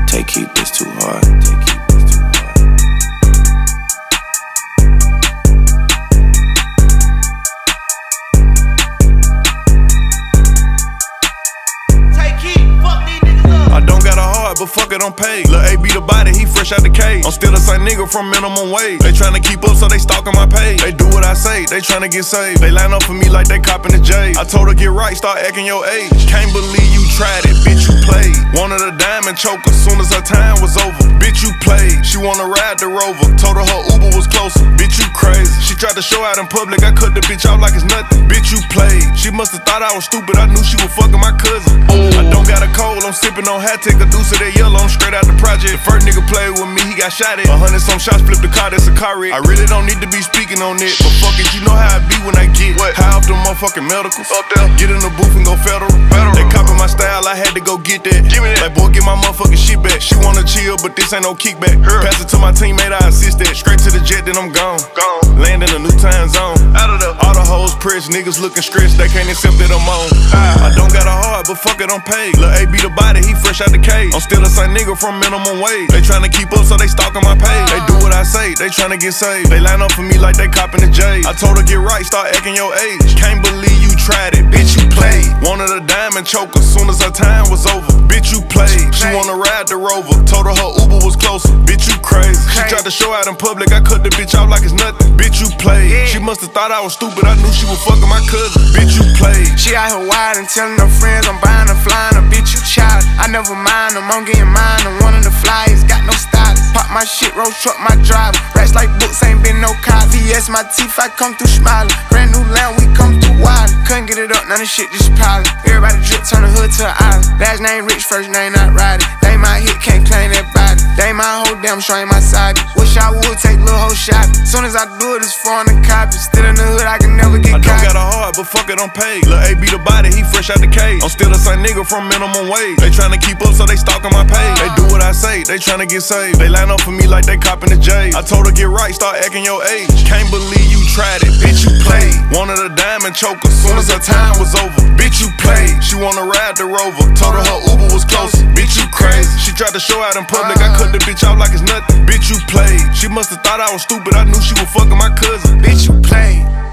Take heat, this too hard. Take heat, this too hard. Take heat, fuck these niggas up. I don't got a heart, but fuck it, I'm paid. Lil' A be the body, he fresh out the cage. I'm still the same nigga from minimum wage. They tryna keep up, so they stalking my page. They do what I say, they tryna get saved. They line up for me like they copping the J. I told her get right, start acting your age. Can't believe you tried it, bitch, you played. Wanted a diamond choker, soon as her time was over. Bitch, you played. She wanna ride the Rover. Told her her Uber was closer. Bitch, you crazy. She tried to show out in public. I cut the bitch off like it's nothing. Bitch, you played. She must've thought I was stupid. I knew she was fucking my cousin. I don't got a cold. I'm sipping on hat. Take a deuce of that yellow. I'm straight out the project. The first nigga played with me. He got shot at. 100 some shots. Flipped the car. That's a car wreck. I really don't need to be speaking on it. But fuck it, you know how I be when I get what? High off the motherfucking medicals. Up there. Get in the booth and go federal. They copy my style. I had to go get that. Give me that. Like, boy, get my motherfucking shit back. She wanna chill, but this ain't no kickback. Pass it to my teammate, I assist that. Straight to the jet, then I'm gone. Land in a new time zone. Out of the all the hoes pressed, niggas looking stressed. They can't accept that I'm on. I don't got a heart, but fuck it, I'm paid. Lil' A be the body, he fresh out the cage. I'm still the same nigga from minimum wage. They tryna keep up, so they stalking my page. They do what I say, they tryna get saved. They line up for me like they copping the J. I told her get right, start acting your age. Can't believe you tried it, bitch, you played. Wanted a diamond choker, soon as her time was over. Bitch, you played. She wanna ride the Rover. Told her her Uber was closer. Bitch, you crazy. She tried to show out in public. I cut the bitch off like it's nothing. Bitch, you played. She must've thought I was stupid. I knew she was fucking my cousin. Bitch, you played. She out here wild and telling her friends I'm buying her, flying her. Bitch, you child. I never mind them. I'm getting mine. I'm one of the flyers. Got no stylist. Pop my shit, roll truck my driver. Racks like books, ain't been no car. VS my teeth, I come through smiling. Brand new lamb, we come through wild. Couldn't get it up, none of shit just piling. Everybody drip, turn the hood to an island. Last name rich, first name not riding. They my hit, can't claim that body. They my whole damn show ain't my side. Wish I would take little whole shot. Soon as I do it, it's foreign the copy. Still in the hood, I can never get caught. I don't got a heart, but fuck it, I'm paid. Lil' A be the body, he fresh out the cage. I'm still the same nigga from minimum wage. They tryna keep up, so they stalking my page. They do what I say, they tryna get saved. They line up for me like they copping the J. I told her get right, start acting your age. Can't believe you tried it, bitch, you played. Wanted a diamond choker, soon as her time was over. Bitch, you played. She wanna ride the Rover. Told her her Uber was closer. Bitch, you crazy. She tried to show out in public. I cut the bitch off like it's nothing. Bitch, you played. She must've thought I was stupid. I knew she was fucking my cousin. Bitch, you played.